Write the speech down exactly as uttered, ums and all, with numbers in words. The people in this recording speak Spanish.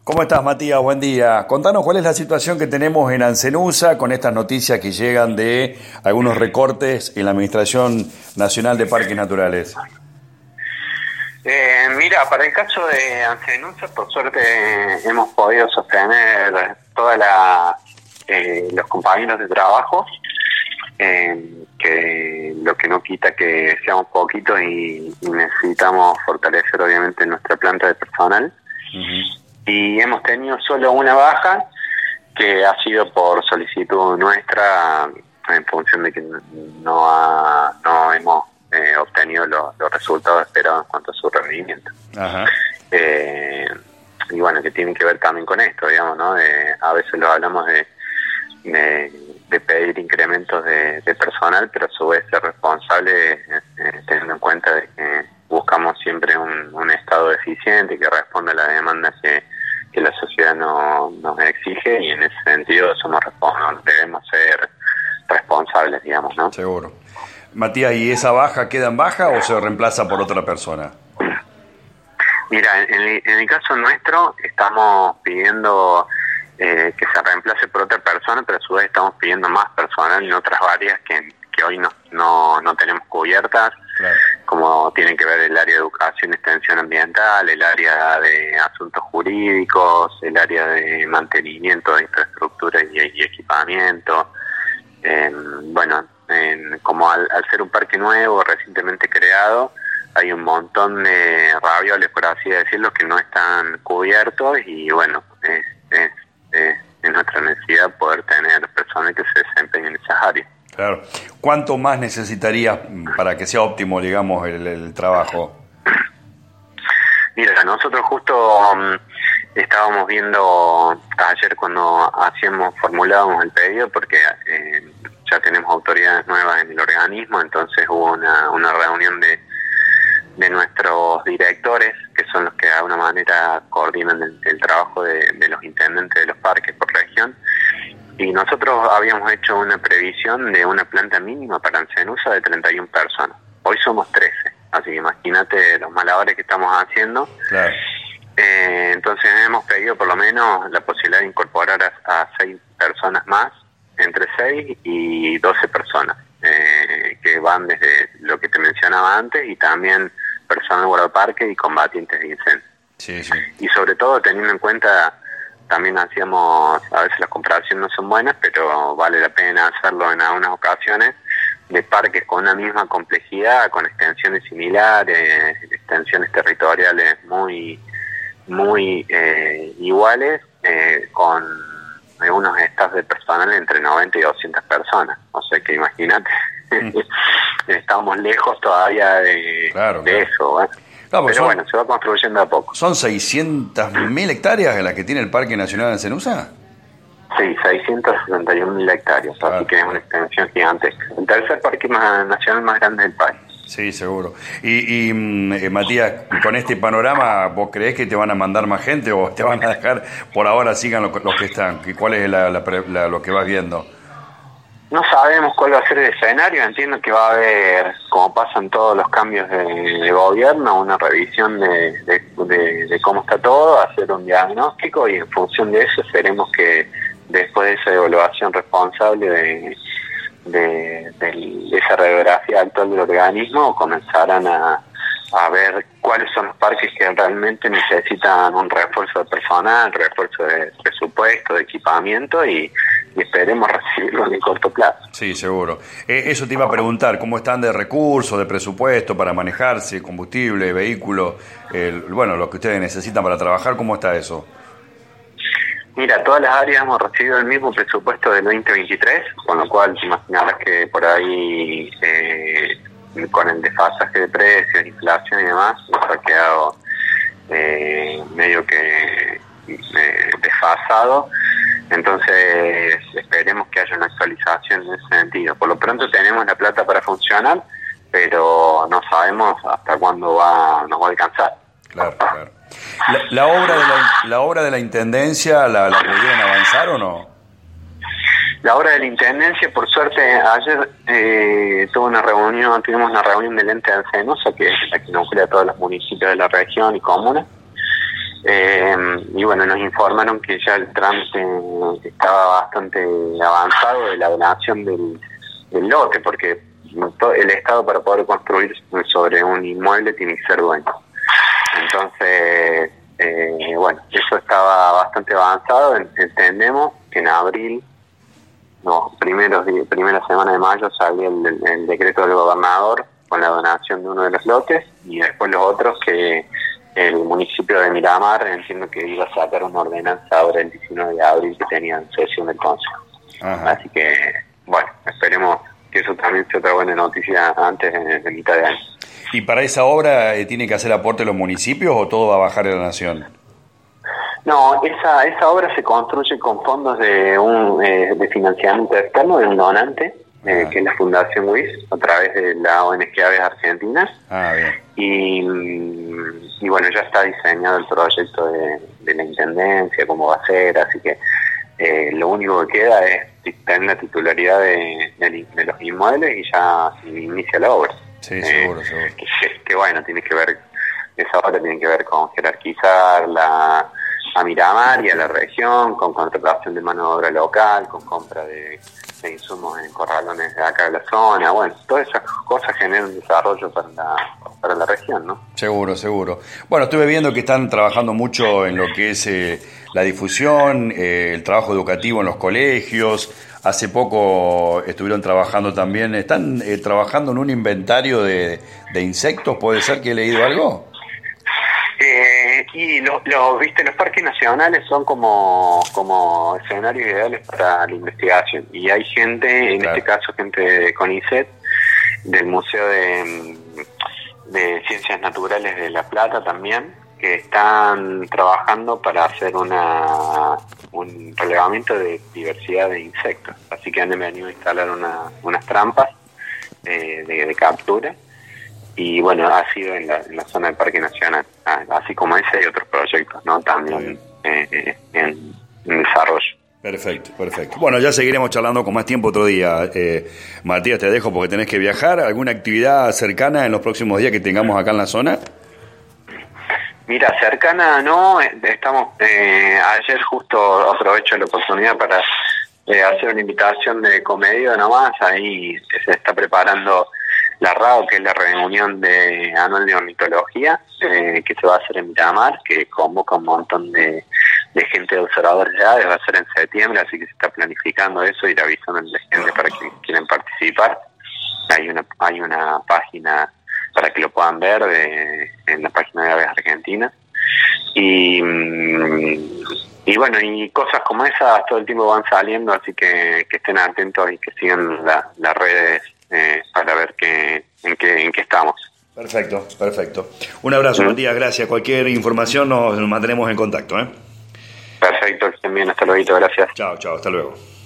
¿Cómo estás, Matías? Buen día. Contanos cuál es la situación que tenemos en Ancenusa con estas noticias que llegan de algunos recortes en la Administración Nacional de Parques Naturales. Eh, mira, para el caso de Ancenusa, por suerte hemos podido sostener todos eh, los compañeros de trabajo, eh, que lo que no quita que seamos poquitos y, y necesitamos fortalecer obviamente nuestra planta de personal. Uh-huh. Y hemos tenido solo una baja que ha sido por solicitud nuestra en función de que no, ha, no hemos eh, obtenido los, los resultados esperados en cuanto a su rendimiento. Ajá. Eh, y bueno, que tienen que ver también con esto, digamos, ¿no? De, a veces lo hablamos de, de, de pedir incrementos de, de personal, pero a su vez ser responsable eh, teniendo en cuenta de que buscamos siempre un, un estado eficiente que responda a la demanda que que la sociedad no, nos exige, y en ese sentido somos debemos ser responsables, digamos, ¿no? Seguro. Matías, ¿y esa baja queda en baja o se reemplaza por otra persona? Mira, en el, en el caso nuestro estamos pidiendo eh, que se reemplace por otra persona, pero a su vez estamos pidiendo más personal en otras áreas que, que hoy no, no, no tenemos cubiertas. Claro. Como tienen que ver el área de educación y extensión ambiental, el área de asuntos jurídicos, el área de mantenimiento de infraestructura y, y equipamiento. Eh, bueno, eh, como al, al ser un parque nuevo, recientemente creado, hay un montón de ravioles, por así decirlo, que no están cubiertos, y bueno, es, es, es, es nuestra necesidad poder tener personas que se desempeñen en esas áreas. Claro. ¿Cuánto más necesitarías para que sea óptimo, digamos, el, el trabajo? Mira, nosotros justo um, estábamos viendo ayer cuando hacíamos, formulábamos el pedido, porque eh, ya tenemos autoridades nuevas en el organismo, entonces hubo una, una reunión de, de nuestros directores, que son los que de alguna manera coordinan el, el trabajo de, de los intendentes de los parques por región. Y nosotros habíamos hecho una previsión de una planta mínima para Ancenusa de treinta y una personas. Hoy somos trece, así que imagínate los malabares que estamos haciendo. Claro. Eh, entonces hemos pedido por lo menos la posibilidad de incorporar a, a seis personas más, entre seis y doce personas, eh, que van desde lo que te mencionaba antes, y también personal de guardaparque y combatientes de incendios. Sí, sí. Y sobre todo teniendo en cuenta... También hacíamos, a veces las comparaciones no son buenas, pero vale la pena hacerlo en algunas ocasiones, de parques con una misma complejidad, con extensiones similares, extensiones territoriales muy muy eh, iguales, eh, con unos staff de personal entre noventa y doscientas personas. O sea que imagínate, mm. estamos lejos todavía de, claro, de claro. eso, ¿eh? No, pero son, bueno, se va construyendo a poco. ¿Son seiscientas mil hectáreas en las que tiene el Parque Nacional de Ancenusa? Sí, seiscientas sesenta y una mil hectáreas, claro. Así que es una extensión gigantesca. El tercer parque más, nacional más grande del país. Sí, seguro. Y, y eh, Matías, con este panorama, ¿vos creés que te van a mandar más gente o te van a dejar por ahora sigan los, los que están? ¿Cuál es la, la, la, lo que vas viendo? No sabemos cuál va a ser el escenario. Entiendo que va a haber, como pasan todos los cambios de, de gobierno, una revisión de, de, de, de cómo está todo, hacer un diagnóstico, y en función de eso esperemos que después de esa evaluación responsable de, de, de esa radiografía actual del organismo, comenzarán a, a ver cuáles son los parques que realmente necesitan un refuerzo de personal, refuerzo de presupuesto, de equipamiento, y y esperemos recibirlo en el corto plazo. Sí, seguro. Eh, eso te iba a preguntar, ¿cómo están de recursos, de presupuesto para manejarse, combustible, vehículo, el, bueno, lo que ustedes necesitan para trabajar? ¿Cómo está eso? Mira, todas las áreas hemos recibido el mismo presupuesto del veinte veintitrés, con lo cual te imaginarás que por ahí, eh, con el desfasaje de precios, inflación y demás, nos ha quedado eh, medio que eh, desfasado. Entonces esperemos que haya una actualización en ese sentido. Por lo pronto tenemos la plata para funcionar, pero no sabemos hasta cuándo va nos va a alcanzar. Claro, claro. La, la obra de la, la obra de la intendencia, ¿la, la pudieron avanzar o no? La obra de la intendencia, por suerte, ayer eh, tuvo una reunión, tuvimos una reunión del ente de Ancenusa, que es la que nuclea a todos los municipios de la región y comunas. Eh, y bueno, nos informaron que ya el trámite estaba bastante avanzado de la donación del, del lote, porque el Estado, para poder construir sobre un inmueble, tiene que ser dueño. Entonces, eh, bueno, eso estaba bastante avanzado. Entendemos que en abril, no, primeros primera semana de mayo, salió el, el decreto del gobernador con la donación de uno de los lotes, y después los otros que el municipio de Miramar, entiendo que iba a sacar una ordenanza ahora el diecinueve de abril, que tenían sesión del Consejo. Ajá. Así que, bueno, esperemos que eso también sea otra buena noticia antes de, de mitad de año. ¿Y para esa obra eh, tiene que hacer aporte los municipios o todo va a bajar de la nación? No, esa esa obra se construye con fondos de un eh, de financiamiento externo de un donante, eh, ah. que es la Fundación W I S, a través de la O N G Aves Argentinas. Ah, bien. Y, y bueno, ya está diseñado el proyecto de, de la Intendencia, cómo va a ser, así que eh, lo único que queda es tener la titularidad de, de, de los inmuebles y ya se inicia la obra. Sí, eh, seguro, seguro. Que, que bueno, tiene que ver, esa obra tiene que ver con jerarquizar la, a Miramar y a la región, con contratación de mano de obra local, con compra de, de insumos en corralones de acá de la zona. Bueno, todas esas cosas generan un desarrollo para la, para la región, ¿no? Seguro, seguro. Bueno, estuve viendo que están trabajando mucho en lo que es eh, la difusión, eh, el trabajo educativo en los colegios. Hace poco estuvieron trabajando también, ¿están eh, trabajando en un inventario de, de insectos? ¿Puede ser que he leído algo? Eh, y los, lo, viste, los parques nacionales son como, como escenarios ideales para la investigación. Y hay gente, en claro. este caso gente de CONICET, del Museo de, de Ciencias Naturales de La Plata también, que están trabajando para hacer una un relevamiento de diversidad de insectos. Así que han venido a instalar una, unas trampas eh, de, de captura. Y bueno, ha sido en la, en la zona del Parque Nacional. Así como ese hay otros proyectos, ¿no? También eh, en, en desarrollo. Perfecto, perfecto. Bueno, ya seguiremos charlando con más tiempo otro día. Eh, Matías, te dejo porque tenés que viajar. ¿Alguna actividad cercana en los próximos días que tengamos acá en la zona? Mira, cercana no, estamos, eh, ayer justo aprovecho la oportunidad para eh, hacer una invitación de comedia nomás, ahí se está preparando la R A O, que es la reunión de anual de ornitología, eh, que se va a hacer en Miramar, que convoca un montón de, de gente de observadores de aves, va a ser en septiembre, así que se está planificando eso, ir avisando a la gente para que quieran participar. Hay una, hay una página para que lo puedan ver de, en la página de Aves Argentinas. Y, y bueno, y cosas como esas todo el tiempo van saliendo, así que, que estén atentos y que sigan la, las redes eh, para ver qué, en, qué, en qué estamos. Perfecto, perfecto. Un abrazo, ¿Mm? Matías, gracias. Cualquier información nos, nos mantenemos en contacto, ¿eh? Perfecto, también, hasta luego, gracias. Chao, chao, hasta luego.